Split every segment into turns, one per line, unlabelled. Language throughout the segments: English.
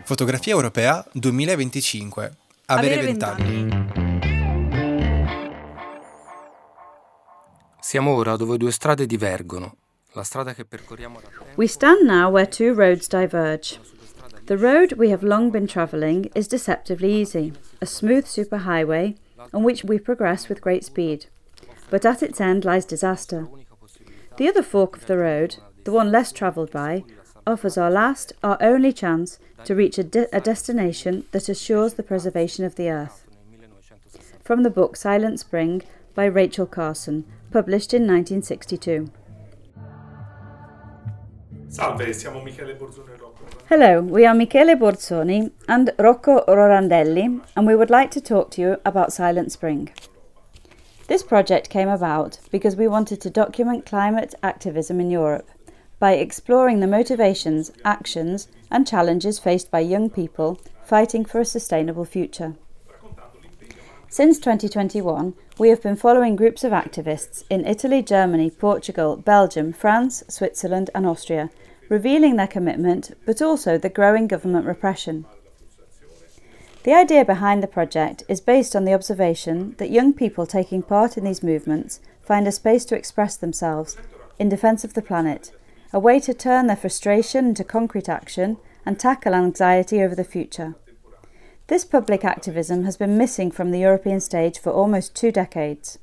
Fotografia Europea 2025. Avere 20 anni.
Siamo ora dove due strade divergono. La strada che percorriamo da tempo.
We stand now where two roads diverge. The road we have long been travelling is deceptively easy, a smooth superhighway on which we progress with great speed. But at its end lies disaster. The other fork of the road, the one less travelled by, offers our only chance to reach a destination that assures the preservation of the earth. From the book Silent Spring by Rachel Carson, published in 1962.
Salve, siamo Michele Borzoni e Rocco.
Hello, we are Michele Borzoni and Rocco Rorandelli, and we would like to talk to you about Silent Spring. This project came about because we wanted to document climate activism in Europe by exploring the motivations, actions and challenges faced by young people fighting for a sustainable future. Since 2021, we have been following groups of activists in Italy, Germany, Portugal, Belgium, France, Switzerland and Austria, revealing their commitment but also the growing government repression. The idea behind the project is based on the observation that young people taking part in these movements find a space to express themselves in defence of the planet, a way to turn their frustration into concrete action and tackle anxiety over the future. This public activism has been missing from the European stage for almost 2 decades.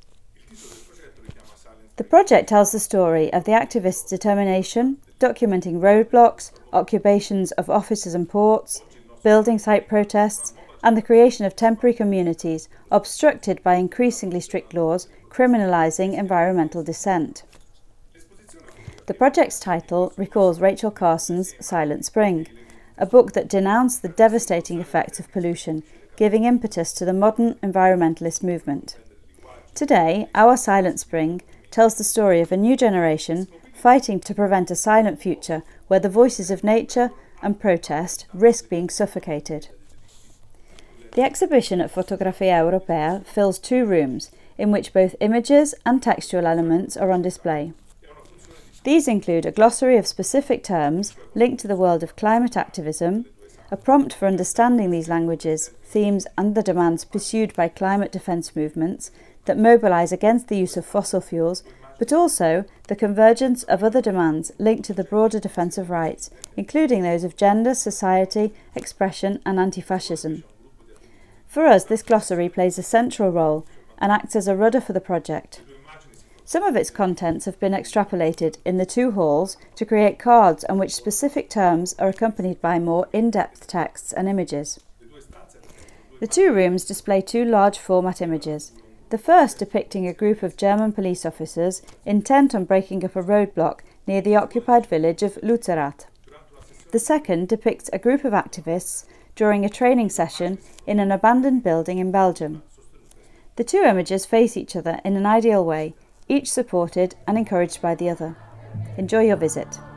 The project tells the story of the activists' determination, documenting roadblocks, occupations of offices and ports, building site protests, and the creation of temporary communities obstructed by increasingly strict laws criminalising environmental dissent. The project's title recalls Rachel Carson's Silent Spring, a book that denounced the devastating effects of pollution, giving impetus to the modern environmentalist movement. Today, our Silent Spring tells the story of a new generation fighting to prevent a silent future where the voices of nature and protest risk being suffocated. The exhibition at Fotografia Europea fills 2 rooms, in which both images and textual elements are on display. These include a glossary of specific terms linked to the world of climate activism, a prompt for understanding these languages, themes and the demands pursued by climate defence movements that mobilise against the use of fossil fuels, but also the convergence of other demands linked to the broader defence of rights, including those of gender, society, expression and anti-fascism. For us, this glossary plays a central role and acts as a rudder for the project. Some of its contents have been extrapolated in the 2 halls to create cards on which specific terms are accompanied by more in-depth texts and images. The 2 rooms display 2 large format images, the first depicting a group of German police officers intent on breaking up a roadblock near the occupied village of Lützerath. The second depicts a group of activists during a training session in an abandoned building in Belgium. The 2 images face each other in an ideal way, each supported and encouraged by the other. Enjoy your visit.